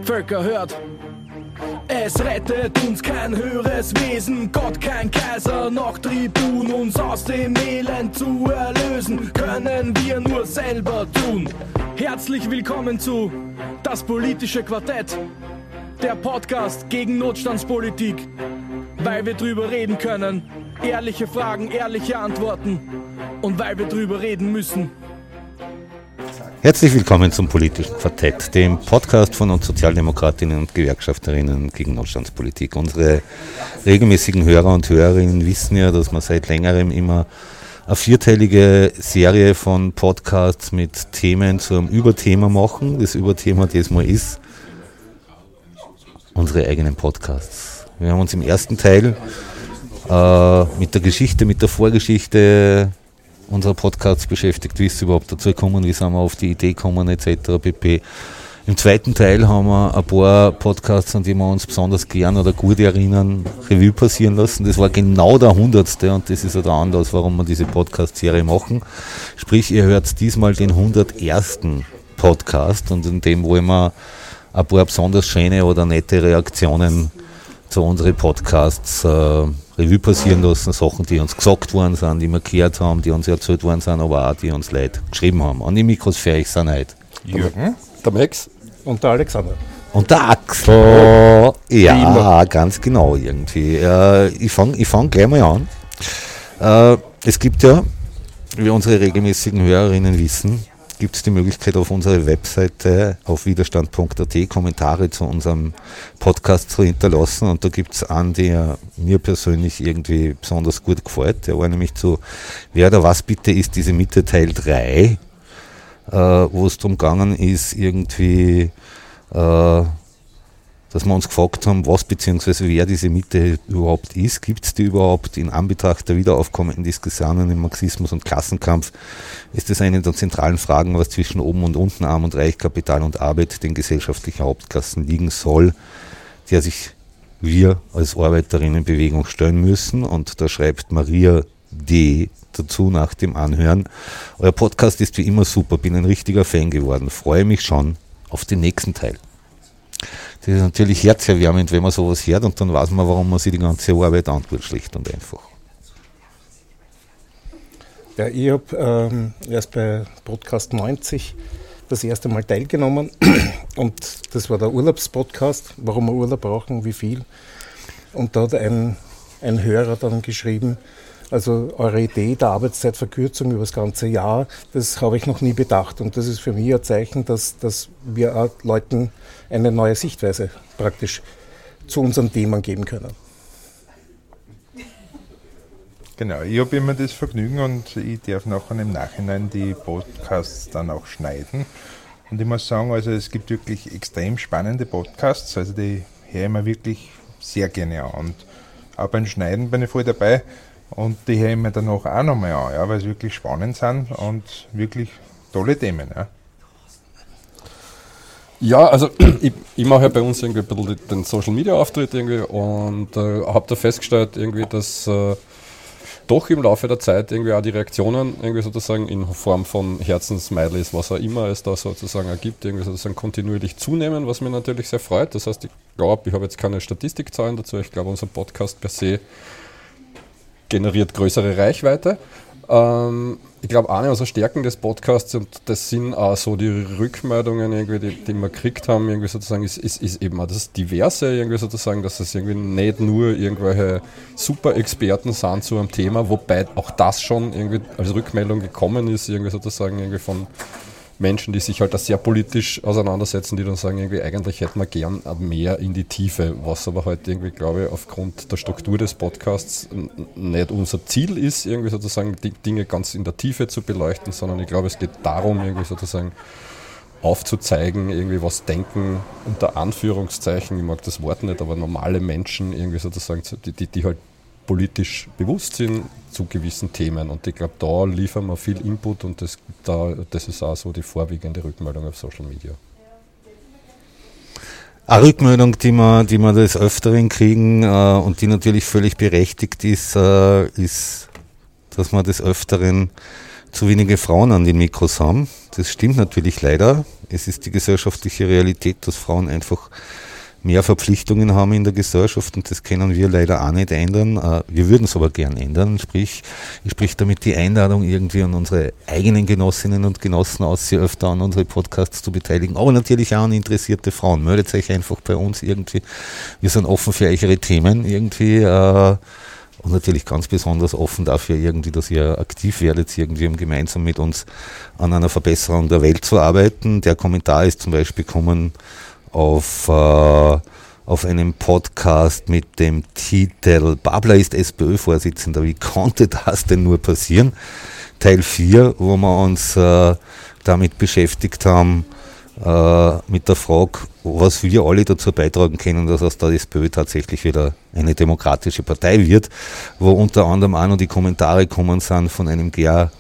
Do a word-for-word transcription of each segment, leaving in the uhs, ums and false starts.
Völker hört. Es rettet uns kein höheres Wesen, Gott kein Kaiser, noch Tribun, uns aus dem Elend zu erlösen, können wir nur selber tun. Herzlich willkommen zu Das politische Quartett, der Podcast gegen Notstandspolitik, weil wir drüber reden können, ehrliche Fragen, ehrliche Antworten und weil wir drüber reden müssen. Herzlich willkommen zum Politischen Quartett, dem Podcast von uns Sozialdemokratinnen und Gewerkschafterinnen gegen Notstandspolitik. Unsere regelmäßigen Hörer und Hörerinnen wissen ja, dass wir seit längerem immer eine vierteilige Serie von Podcasts mit Themen zu einem Überthema machen. Das Überthema diesmal ist unsere eigenen Podcasts. Wir haben uns im ersten Teil äh, mit der Geschichte, mit der Vorgeschichte unserer Podcasts beschäftigt, wie ist es überhaupt dazu gekommen, wie sind wir auf die Idee gekommen, et cetera pp. Im zweiten Teil haben wir ein paar Podcasts, an die wir uns besonders gern oder gut erinnern, Revue passieren lassen. Das war genau der hundertste und das ist ja der Anlass, warum wir diese Podcast-Serie machen. Sprich, ihr hört diesmal den hundertersten Podcast und in dem wollen wir ein paar besonders schöne oder nette Reaktionen zu unseren Podcasts äh, Revue passieren lassen, Sachen, die uns gesagt worden sind, die wir gehört haben, die uns erzählt worden sind, aber auch die uns Leute geschrieben haben. An die Mikros für euch sind heute Jürgen, der Max und der Alexander. Und der Axel. Ja, ganz genau irgendwie. Äh, ich fange ich fang gleich mal an. Äh, es gibt ja, wie unsere regelmäßigen Hörerinnen wissen, gibt es die Möglichkeit auf unserer Webseite auf widerstand punkt a t Kommentare zu unserem Podcast zu hinterlassen und da gibt es einen, der mir persönlich irgendwie besonders gut gefällt. Der war nämlich zu Wer oder was bitte ist diese Mitte Teil drei, äh, wo es darum gegangen ist, irgendwie äh, dass wir uns gefragt haben, was bzw. wer diese Mitte überhaupt ist. Gibt es die überhaupt in Anbetracht der wiederaufkommenden Diskussionen im Marxismus und Klassenkampf? Ist das eine der zentralen Fragen, was zwischen oben und unten, Arm und Reich, Kapital und Arbeit, den gesellschaftlichen Hauptklassen liegen soll, der sich wir als Arbeiterinnenbewegung stellen müssen? Und da schreibt Maria D. dazu nach dem Anhören: Euer Podcast ist wie immer super, bin ein richtiger Fan geworden, freue mich schon auf den nächsten Teil. Das ist natürlich herzerwärmend, wenn man sowas hört und dann weiß man, warum man sich die ganze Arbeit antut, schlicht und einfach. Ja, ich habe ähm, erst bei Podcast neunzig das erste Mal teilgenommen und das war der Urlaubspodcast, warum wir Urlaub brauchen, wie viel. Und da hat ein, ein Hörer dann geschrieben, also eure Idee der Arbeitszeitverkürzung über das ganze Jahr, das habe ich noch nie bedacht. Und das ist für mich ein Zeichen, dass, dass wir auch Leuten eine neue Sichtweise praktisch zu unseren Themen geben können. Genau, ich habe immer das Vergnügen und ich darf nachher im Nachhinein die Podcasts dann auch schneiden. Und ich muss sagen, also es gibt wirklich extrem spannende Podcasts, also die höre ich mir wirklich sehr gerne an. Und auch beim Schneiden bin ich voll dabei. Und die höre ich mir danach auch nochmal an, ja, weil sie wirklich spannend sind und wirklich tolle Themen. Ja, ja also ich, ich mache ja bei uns irgendwie ein bisschen den Social-Media-Auftritt irgendwie und äh, habe da festgestellt, irgendwie, dass äh, doch im Laufe der Zeit irgendwie auch die Reaktionen irgendwie sozusagen in Form von Herzensmilies, was auch immer es da sozusagen ergibt, irgendwie sozusagen kontinuierlich zunehmen, was mich natürlich sehr freut. Das heißt, ich glaube, ich habe jetzt keine Statistikzahlen dazu, ich glaube, unser Podcast per se generiert größere Reichweite. Ähm, ich glaube, eine unserer Stärken des Podcasts, und das sind auch so die Rückmeldungen, irgendwie, die, die wir gekriegt haben, irgendwie sozusagen, ist, ist, ist eben auch das Diverse, irgendwie sozusagen, dass es irgendwie nicht nur irgendwelche Super-Experten sind zu einem Thema, wobei auch das schon irgendwie als Rückmeldung gekommen ist, irgendwie sozusagen irgendwie von Menschen, die sich halt da sehr politisch auseinandersetzen, die dann sagen, irgendwie eigentlich hätten wir gern mehr in die Tiefe, was aber halt irgendwie, glaube ich, aufgrund der Struktur des Podcasts nicht unser Ziel ist, irgendwie sozusagen die Dinge ganz in der Tiefe zu beleuchten, sondern ich glaube, es geht darum, irgendwie sozusagen aufzuzeigen, irgendwie was denken, unter Anführungszeichen, ich mag das Wort nicht, aber normale Menschen irgendwie sozusagen, die, die, die halt politisch bewusst sind zu gewissen Themen. Und ich glaube, da liefern wir viel Input und das, da, das ist auch so die vorwiegende Rückmeldung auf Social Media. Eine Rückmeldung, die wir, die wir des Öfteren kriegen äh, und die natürlich völlig berechtigt ist, äh, ist, dass wir des Öfteren zu wenige Frauen an den Mikros haben. Das stimmt natürlich leider. Es ist die gesellschaftliche Realität, dass Frauen einfach mehr Verpflichtungen haben in der Gesellschaft und das können wir leider auch nicht ändern. Wir würden es aber gern ändern. Sprich, ich spreche damit die Einladung irgendwie an unsere eigenen Genossinnen und Genossen aus, sich öfter an unsere Podcasts zu beteiligen, aber natürlich auch an interessierte Frauen. Meldet euch einfach bei uns irgendwie. Wir sind offen für eure Themen irgendwie und natürlich ganz besonders offen dafür irgendwie, dass ihr aktiv werdet, irgendwie um gemeinsam mit uns an einer Verbesserung der Welt zu arbeiten. Der Kommentar ist zum Beispiel gekommen auf, äh, auf einem Podcast mit dem Titel Babler ist SPÖ-Vorsitzender, wie konnte das denn nur passieren? Teil vier, wo wir uns äh, damit beschäftigt haben, äh, mit der Frage, was wir alle dazu beitragen können, dass aus der SPÖ tatsächlich wieder eine demokratische Partei wird, wo unter anderem auch noch die Kommentare kommen sind von einem Gerhard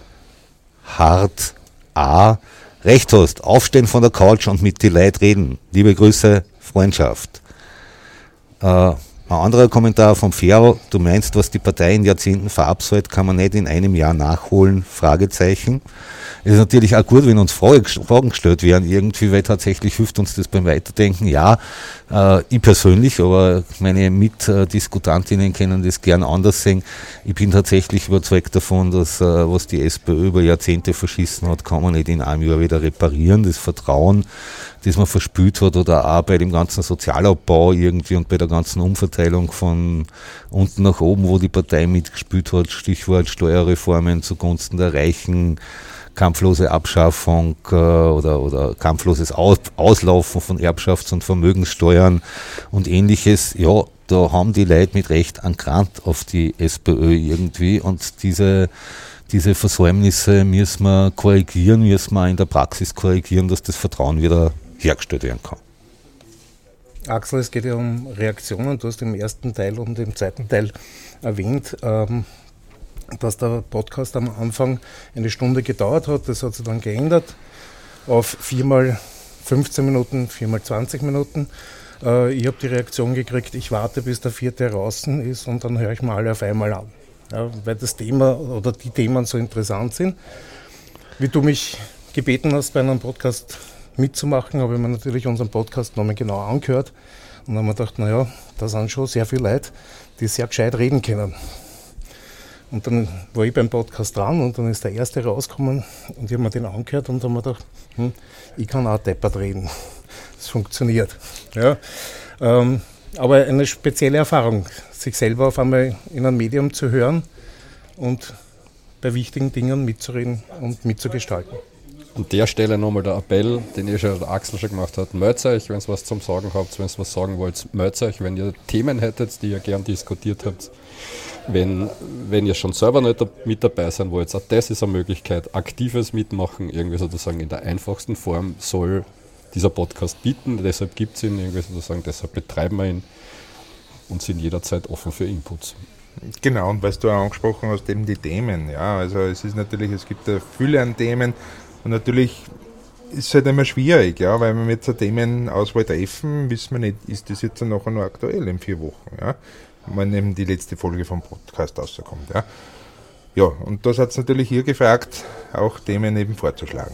A., Recht hast, aufstehen von der Couch und mit die Leute reden. Liebe Grüße, Freundschaft. Äh, ein anderer Kommentar vom Ferro, du meinst, was die Partei in Jahrzehnten verabsäumt, kann man nicht in einem Jahr nachholen? Fragezeichen. Es ist natürlich auch gut, wenn uns Fragen gestellt werden irgendwie, weil tatsächlich hilft uns das beim Weiterdenken. Ja, äh, ich persönlich, aber meine Mitdiskutantinnen können das gern anders sehen. Ich bin tatsächlich überzeugt davon, dass äh, was die SPÖ über Jahrzehnte verschissen hat, kann man nicht in einem Jahr wieder reparieren. Das Vertrauen, das man verspürt hat oder auch bei dem ganzen Sozialabbau irgendwie und bei der ganzen Umverteilung von unten nach oben, wo die Partei mitgespielt hat, Stichwort Steuerreformen zugunsten der Reichen, kampflose Abschaffung äh, oder, oder kampfloses Aus, Auslaufen von Erbschafts- und Vermögenssteuern und ähnliches. Ja, da haben die Leute mit Recht einen Grant auf die SPÖ irgendwie und diese, diese Versäumnisse müssen wir korrigieren, müssen wir in der Praxis korrigieren, dass das Vertrauen wieder hergestellt werden kann. Axel, es geht ja um Reaktionen. Du hast im ersten Teil und im zweiten Teil erwähnt, ähm, dass der Podcast am Anfang eine Stunde gedauert hat. Das hat sich dann geändert auf viermal fünfzehn Minuten, viermal zwanzig Minuten. Äh, ich habe die Reaktion gekriegt, ich warte, bis der vierte draußen ist und dann höre ich mal alle auf einmal an. Ja, weil das Thema oder die Themen so interessant sind. Wie du mich gebeten hast, bei einem Podcast mitzumachen, habe ich mir natürlich unseren Podcast nochmal genau angehört und dann haben wir gedacht, naja, da sind schon sehr viele Leute, die sehr gescheit reden können. Und dann war ich beim Podcast dran und dann ist der erste rausgekommen und ich habe mir den angehört und dann habe mir gedacht, hm, ich kann auch deppert reden. Das funktioniert. Ja. Ähm, aber eine spezielle Erfahrung, sich selber auf einmal in einem Medium zu hören und bei wichtigen Dingen mitzureden und mitzugestalten. An der Stelle nochmal der Appell, den ihr schon der Axel schon gemacht hat. Meldet euch, wenn ihr was zum Sagen habt, wenn ihr was sagen wollt, meldet euch, wenn ihr Themen hättet, die ihr gern diskutiert habt. Wenn, wenn ihr schon selber nicht mit dabei sein wollt, auch das ist eine Möglichkeit. Aktives Mitmachen, irgendwie sozusagen in der einfachsten Form soll dieser Podcast bieten. Deshalb gibt es ihn, irgendwie sozusagen, deshalb betreiben wir ihn und sind jederzeit offen für Inputs. Genau, und was du auch angesprochen hast, eben die Themen. Ja, also es ist natürlich, es gibt eine Fülle an Themen und natürlich ist es halt immer schwierig, ja, weil wir mit der Themenauswahl treffen, wissen wir nicht, ist das jetzt nachher noch aktuell in vier Wochen, ja, wenn eben die letzte Folge vom Podcast rauskommt, ja. Ja, und da hat es natürlich hier gefragt, auch Themen eben vorzuschlagen.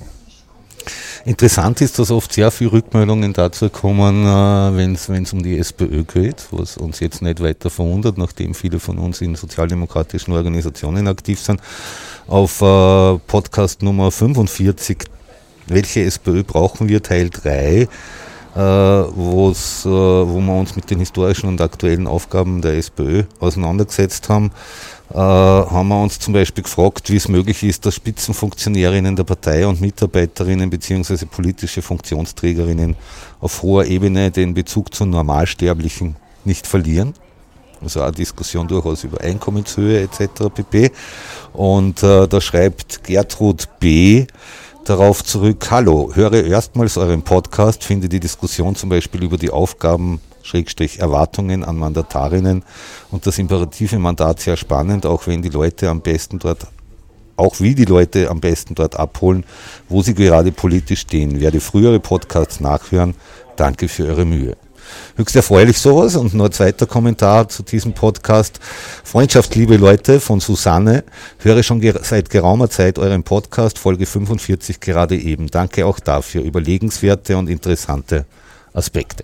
Interessant ist, dass oft sehr viele Rückmeldungen dazu kommen, wenn es um die SPÖ geht, was uns jetzt nicht weiter verwundert, nachdem viele von uns in sozialdemokratischen Organisationen aktiv sind. Auf äh, Podcast Nummer fünfundvierzig, welche SPÖ brauchen wir, Teil drei, äh, wo's, äh, wo wir uns mit den historischen und aktuellen Aufgaben der SPÖ auseinandergesetzt haben, äh, haben wir uns zum Beispiel gefragt, wie es möglich ist, dass Spitzenfunktionärinnen der Partei und Mitarbeiterinnen bzw. politische Funktionsträgerinnen auf hoher Ebene den Bezug zu Normalsterblichen nicht verlieren. Also eine Diskussion durchaus über Einkommenshöhe et cetera pp. Und äh, da schreibt Gertrud B. darauf zurück, hallo, höre erstmals euren Podcast, finde die Diskussion zum Beispiel über die Aufgaben Schrägstrich Erwartungen an Mandatarinnen und das imperative Mandat sehr spannend, auch wenn die Leute am besten dort, auch wie die Leute am besten dort abholen, wo sie gerade politisch stehen. Werde frühere Podcasts nachhören. Danke für eure Mühe. höchst erfreulich sowas. Und noch ein zweiter Kommentar zu diesem Podcast. Freundschaft, liebe Leute, von Susanne. Höre schon ger- seit geraumer Zeit euren Podcast, Folge fünfundvierzig gerade eben. Danke auch dafür. Überlegenswerte und interessante Aspekte.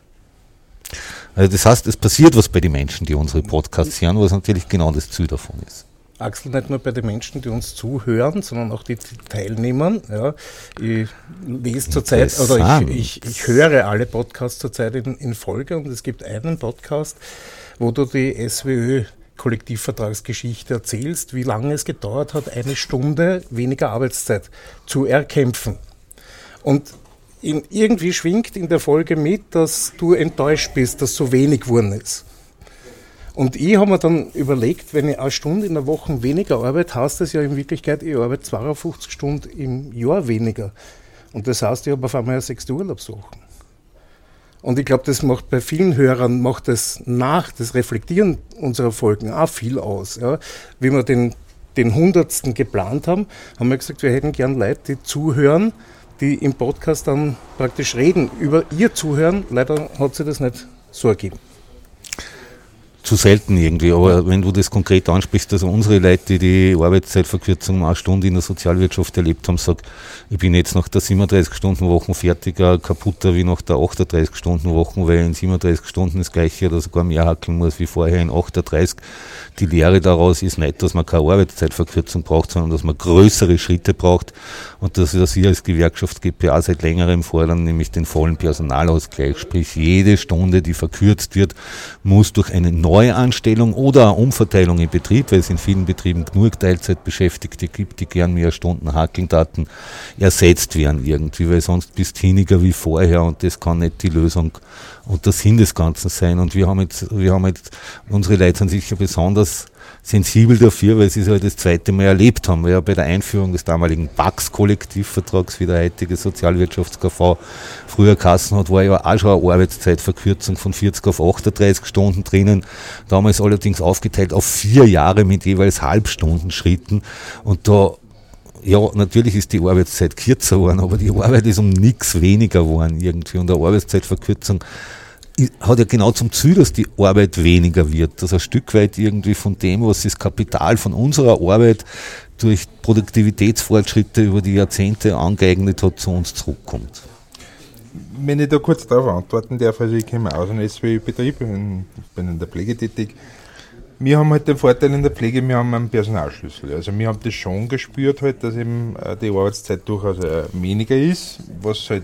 Also das heißt, es passiert was bei den Menschen, die unsere Podcasts hören, was natürlich genau das Ziel davon ist. Axel, nicht nur bei den Menschen, die uns zuhören, sondern auch die, die Teilnehmern. Ja. Ich lese zurzeit, oder ich, ich, ich höre alle Podcasts zurzeit in, in Folge, und es gibt einen Podcast, wo du die S W Ö-Kollektivvertragsgeschichte erzählst, wie lange es gedauert hat, eine Stunde weniger Arbeitszeit zu erkämpfen. Und in, irgendwie schwingt in der Folge mit, dass du enttäuscht bist, dass so wenig geworden ist. Und ich habe mir dann überlegt, wenn ich eine Stunde in der Woche weniger arbeite, heißt das ja in Wirklichkeit, ich arbeite zweiundfünfzig Stunden im Jahr weniger. Und das heißt, ich habe auf einmal eine sechste Urlaubswoche. Und ich glaube, das macht bei vielen Hörern, macht das nach, das Reflektieren unserer Folgen auch viel aus. Ja. Wie wir den, den hundertsten geplant haben, haben wir gesagt, wir hätten gern Leute, die zuhören, die im Podcast dann praktisch reden über ihr Zuhören. Leider hat sich das nicht so ergeben. Zu selten irgendwie, aber wenn du das konkret ansprichst, also unsere Leute, die die Arbeitszeitverkürzung um eine Stunde in der Sozialwirtschaft erlebt haben, sagen, ich bin jetzt nach der siebenunddreißig-Stunden-Woche fertiger, kaputter wie nach der achtunddreißig-Stunden-Woche, weil ich in siebenunddreißig Stunden das Gleiche oder sogar mehr hackeln muss wie vorher in achtunddreißig. Die Lehre daraus ist nicht, dass man keine Arbeitszeitverkürzung braucht, sondern dass man größere Schritte braucht, und das ist, was wir als Gewerkschaft G P A seit längerem fordern, nämlich den vollen Personalausgleich. Sprich, jede Stunde, die verkürzt wird, muss durch eine Neuanstellung oder eine Umverteilung im Betrieb, weil es in vielen Betrieben genug Teilzeitbeschäftigte gibt, die gern mehr Stunden hackeln taten, ersetzt werden irgendwie, weil sonst bist du hiniger wie vorher, und das kann nicht die Lösung und der Sinn des Ganzen sein. Und wir haben jetzt, wir haben jetzt, unsere Leute sind sicher besonders sensibel dafür, weil sie es halt das zweite Mal erlebt haben, weil ja bei der Einführung des damaligen B A X-Kollektivvertrags, wie der heutige Sozialwirtschafts-K V früher geheißen hat, war ja auch schon eine Arbeitszeitverkürzung von vierzig auf achtunddreißig Stunden drinnen, damals allerdings aufgeteilt auf vier Jahre mit jeweils Halbstundenschritten, und da ja, natürlich ist die Arbeitszeit kürzer geworden, aber die Arbeit ist um nichts weniger geworden irgendwie, und eine Arbeitszeitverkürzung hat ja genau zum Ziel, dass die Arbeit weniger wird, dass ein Stück weit irgendwie von dem, was das Kapital von unserer Arbeit durch Produktivitätsfortschritte über die Jahrzehnte angeeignet hat, zu uns zurückkommt. Wenn ich da kurz darauf antworten darf, also ich komme aus einem S W Ö-Betrieb, bin in der Pflege tätig. Wir haben halt den Vorteil in der Pflege, wir haben einen Personalschlüssel. Also wir haben das schon gespürt, halt, dass eben die Arbeitszeit durchaus weniger ist, was halt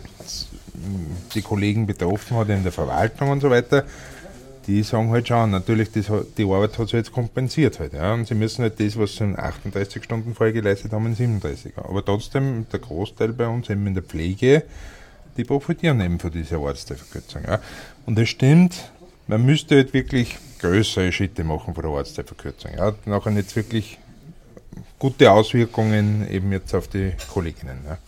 die Kollegen betroffen hat in der Verwaltung und so weiter. Die sagen halt schon, natürlich, das, die Arbeit hat sich jetzt kompensiert halt. Ja, und sie müssen halt das, was sie in achtunddreißig Stunden vorher geleistet haben, in siebenunddreißig. Aber trotzdem, der Großteil bei uns eben in der Pflege, die profitieren eben von dieser Arbeitszeitverkürzung. Ja. Und das stimmt, man müsste halt wirklich größere Schritte machen von der Arbeitszeitverkürzung. Ja. Nachher nicht wirklich gute Auswirkungen eben jetzt auf die Kolleginnen. Ja.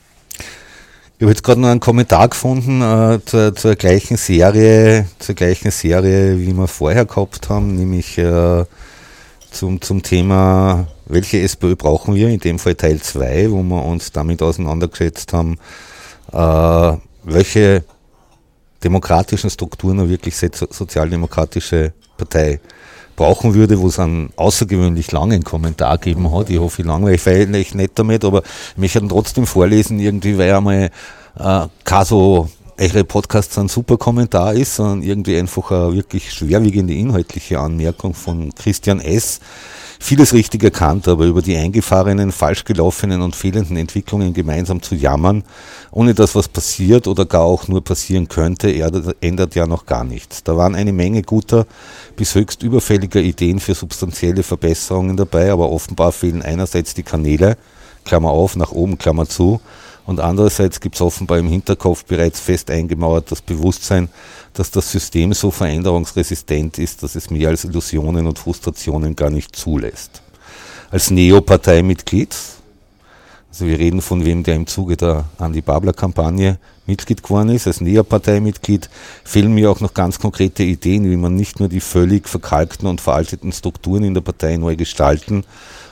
Ich habe jetzt gerade noch einen Kommentar gefunden äh, zur, zur gleichen Serie, zur gleichen Serie, wie wir vorher gehabt haben, nämlich äh, zum, zum Thema, welche S P Ö brauchen wir, in dem Fall Teil zwei, wo wir uns damit auseinandergesetzt haben, äh, welche demokratischen Strukturen eine wirklich sozialdemokratische Partei brauchen würde, wo es einen außergewöhnlich langen Kommentar gegeben hat. Ich hoffe, ich langweile vielleicht nicht damit, aber ich möchte ihn trotzdem vorlesen, irgendwie, weil einmal äh, kein so eure Podcasts ein super Kommentar ist, sondern irgendwie einfach eine wirklich schwerwiegende inhaltliche Anmerkung von Christian S. Vieles richtig erkannt, aber über die eingefahrenen, falsch gelaufenen und fehlenden Entwicklungen gemeinsam zu jammern, ohne dass was passiert oder gar auch nur passieren könnte, ändert ja noch gar nichts. Da waren eine Menge guter bis höchst überfälliger Ideen für substanzielle Verbesserungen dabei, aber offenbar fehlen einerseits die Kanäle, Klammer auf, nach oben, Klammer zu, und andererseits gibt es offenbar im Hinterkopf bereits fest eingemauert das Bewusstsein, dass das System so veränderungsresistent ist, dass es mehr als Illusionen und Frustrationen gar nicht zulässt. Als Neo-Parteimitglied, also wir reden von wem, der im Zuge der Andi-Babler-Kampagne Mitglied geworden ist, als Neo-Parteimitglied fehlen mir auch noch ganz konkrete Ideen, wie man nicht nur die völlig verkalkten und veralteten Strukturen in der Partei neu gestalten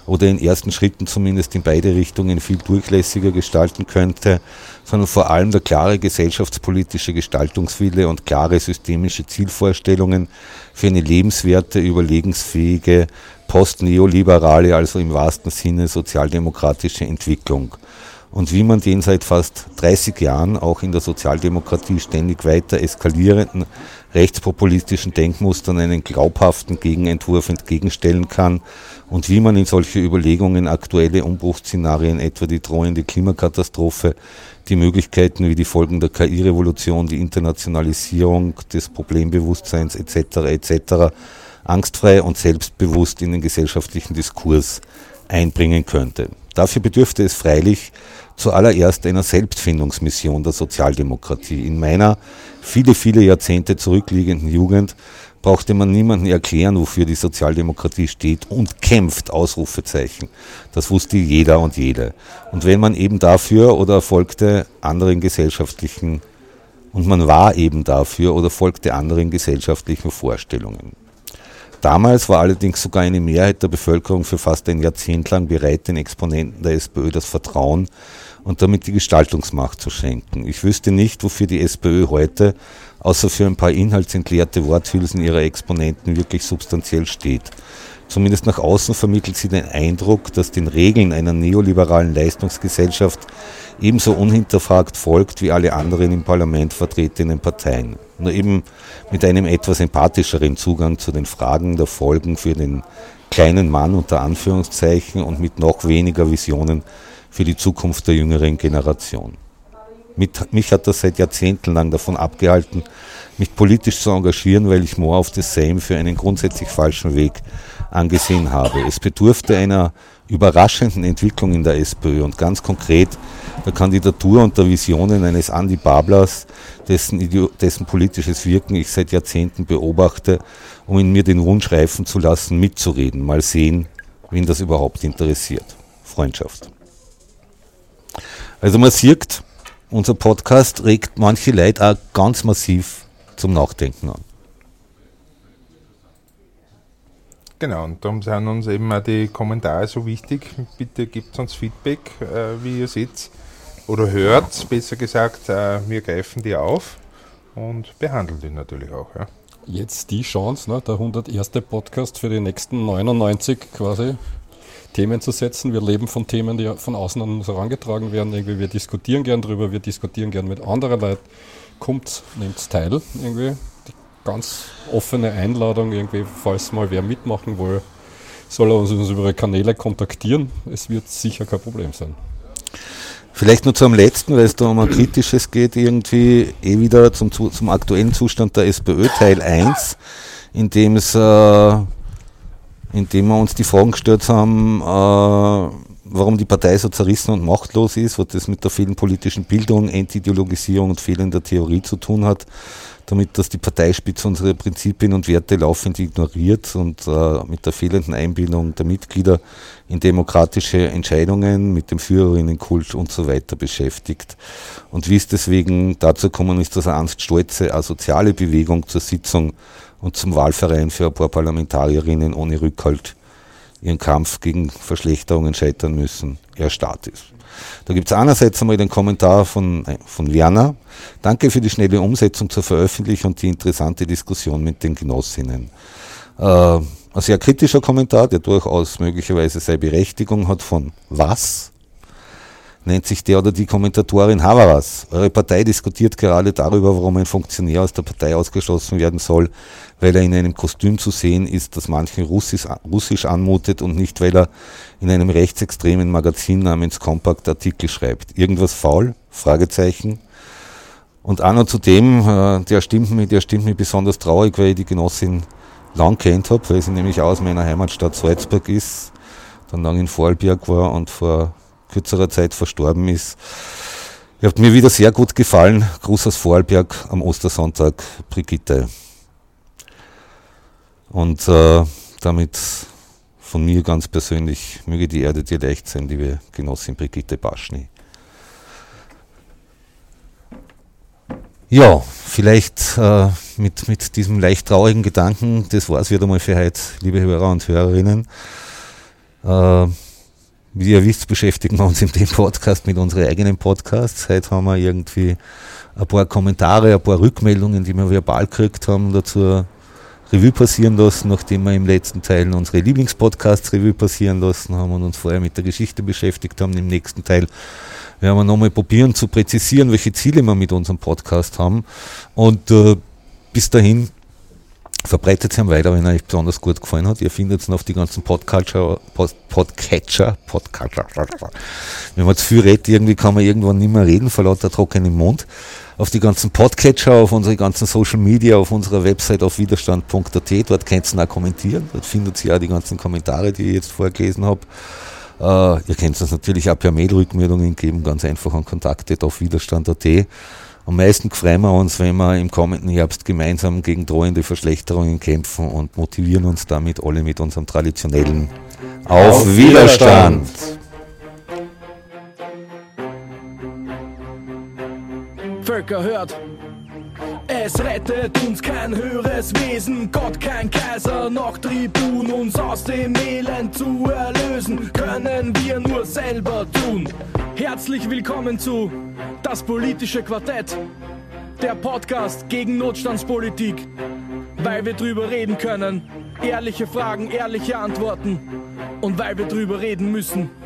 oder in ersten Schritten zumindest in beide Richtungen viel durchlässiger gestalten könnte, sondern vor allem der klare gesellschaftspolitische Gestaltungswille und klare systemische Zielvorstellungen für eine lebenswerte, überlegensfähige, postneoliberale, also im wahrsten Sinne sozialdemokratische Entwicklung. Und wie man den seit fast dreißig Jahren auch in der Sozialdemokratie ständig weiter eskalierenden rechtspopulistischen Denkmustern einen glaubhaften Gegenentwurf entgegenstellen kann und wie man in solche Überlegungen aktuelle Umbruchsszenarien, etwa die drohende Klimakatastrophe, die Möglichkeiten wie die Folgen der K I-Revolution, die Internationalisierung des Problembewusstseins et cetera et cetera angstfrei und selbstbewusst in den gesellschaftlichen Diskurs einbringen könnte. Dafür bedürfte es freilich zuallererst einer Selbstfindungsmission der Sozialdemokratie. In meiner viele, viele Jahrzehnte zurückliegenden Jugend brauchte man niemandem erklären, wofür die Sozialdemokratie steht und kämpft, Ausrufezeichen. Das wusste jeder und jede. Und wenn man eben dafür oder folgte anderen gesellschaftlichen, und man war eben dafür oder folgte anderen gesellschaftlichen Vorstellungen. Damals war allerdings sogar eine Mehrheit der Bevölkerung für fast ein Jahrzehnt lang bereit, den Exponenten der SPÖ das Vertrauen und damit die Gestaltungsmacht zu schenken. Ich wüsste nicht, wofür die SPÖ heute, außer für ein paar inhaltsentleerte Worthülsen ihrer Exponenten, wirklich substanziell steht. Zumindest nach außen vermittelt sie den Eindruck, dass den Regeln einer neoliberalen Leistungsgesellschaft ebenso unhinterfragt folgt wie alle anderen im Parlament vertretenen Parteien. Nur eben mit einem etwas empathischeren Zugang zu den Fragen der Folgen für den kleinen Mann unter Anführungszeichen und mit noch weniger Visionen für die Zukunft der jüngeren Generation. Mit, mich hat das seit Jahrzehnten lang davon abgehalten, mich politisch zu engagieren, weil ich More of the Same für einen grundsätzlich falschen Weg angesehen habe. Es bedurfte einer überraschenden Entwicklung in der SPÖ und ganz konkret der Kandidatur und der Visionen eines Andi Bablers, dessen, Ideo- dessen politisches Wirken ich seit Jahrzehnten beobachte, um in mir den Wunsch reifen zu lassen, mitzureden. Mal sehen, wen das überhaupt interessiert. Freundschaft. Also man sieht, unser Podcast regt manche Leute auch ganz massiv zum Nachdenken an. Genau, und darum sind uns eben auch die Kommentare so wichtig. Bitte gebt uns Feedback, äh, wie ihr seht oder hört, besser gesagt. Äh, wir greifen die auf und behandeln die natürlich auch. Ja. Jetzt die Chance, ne, der hunderterste Podcast für die nächsten neunundneunzig quasi Themen zu setzen. Wir leben von Themen, die von außen an uns herangetragen werden. Irgendwie, wir diskutieren gern drüber, wir diskutieren gern mit anderen Leuten. Kommt, nehmt teil irgendwie. Die ganz offene Einladung irgendwie, falls mal wer mitmachen will, soll er uns, uns über Kanäle kontaktieren. Es wird sicher kein Problem sein. Vielleicht nur zum Letzten, weil es da um ein kritisches geht, irgendwie eh wieder zum, zum aktuellen Zustand der SPÖ, Teil eins, in dem es äh, indem wir uns die Fragen gestellt haben, äh, warum die Partei so zerrissen und machtlos ist, was das mit der fehlenden politischen Bildung, Entideologisierung und fehlender Theorie zu tun hat, damit dass die Parteispitze unsere Prinzipien und Werte laufend ignoriert und äh, mit der fehlenden Einbindung der Mitglieder in demokratische Entscheidungen, mit dem Führerinnenkult und so weiter beschäftigt. Und wie es deswegen dazu gekommen ist, dass eine Ernst Stolze, eine soziale Bewegung zur Sitzung und zum Wahlverein für ein paar Parlamentarierinnen ohne Rückhalt ihren Kampf gegen Verschlechterungen scheitern müssen, erstarrt ist. Da gibt es einerseits einmal den Kommentar von, von Werner. Danke für die schnelle Umsetzung zur Veröffentlichung und die interessante Diskussion mit den Genossinnen. Äh, ein sehr kritischer Kommentar, der durchaus möglicherweise seine Berechtigung hat, von was? Nennt sich der oder die Kommentatorin Havaras. Eure Partei diskutiert gerade darüber, warum ein Funktionär aus der Partei ausgeschlossen werden soll, weil er in einem Kostüm zu sehen ist, das manchen russisch, russisch anmutet und nicht, weil er in einem rechtsextremen Magazin namens Compact Artikel schreibt. Irgendwas faul? Fragezeichen. Und auch noch zu dem, äh, der stimmt mich, der stimmt mich besonders traurig, weil ich die Genossin lang kennt habe, weil sie nämlich auch aus meiner Heimatstadt Salzburg ist, dann lang in Vorarlberg war und vor kürzerer Zeit verstorben ist. Ihr habt mir wieder sehr gut gefallen. Gruß aus Vorarlberg am Ostersonntag, Brigitte. Und äh, damit von mir ganz persönlich, möge die Erde dir leicht sein, liebe Genossin Brigitte Baschny. Ja, vielleicht äh, mit, mit diesem leicht traurigen Gedanken, das war es wieder mal für heute, liebe Hörer und Hörerinnen. Äh, wie ihr wisst, beschäftigen wir uns in dem Podcast mit unseren eigenen Podcasts. Heute haben wir irgendwie ein paar Kommentare, ein paar Rückmeldungen, die wir verbal gekriegt haben, dazu Revue passieren lassen, nachdem wir im letzten Teil unsere Lieblingspodcasts Revue passieren lassen haben und uns vorher mit der Geschichte beschäftigt haben. Im nächsten Teil werden wir nochmal probieren zu präzisieren, welche Ziele wir mit unserem Podcast haben. Und äh, bis dahin verbreitet es ihn weiter, wenn er euch besonders gut gefallen hat. Ihr findet es auf die ganzen Podcatcher, Pod, Podcatcher, Podcatcher. Wenn man zu viel redet, irgendwie kann man irgendwann nicht mehr reden, vor lauter trockenem Mund. Auf die ganzen Podcatcher, auf unsere ganzen Social Media, auf unserer Website auf widerstand punkt a t. Dort könnt ihr auch kommentieren. Dort findet ihr auch die ganzen Kommentare, die ich jetzt vorgelesen habe. Uh, ihr könnt uns natürlich auch per Mail Rückmeldungen geben, ganz einfach an Kontakte auf widerstand punkt a t. Am meisten freuen wir uns, wenn wir im kommenden Herbst gemeinsam gegen drohende Verschlechterungen kämpfen und motivieren uns damit alle mit unserem traditionellen Auf, auf Widerstand! Widerstand. Völker hört, es rettet uns kein höheres Wesen, Gott kein Kaiser, noch Tribun, uns aus dem Elend zu erlösen, können wir nur selber tun. Herzlich willkommen zu Das politische Quartett, der Podcast gegen Notstandspolitik, weil wir drüber reden können, ehrliche Fragen, ehrliche Antworten und weil wir drüber reden müssen.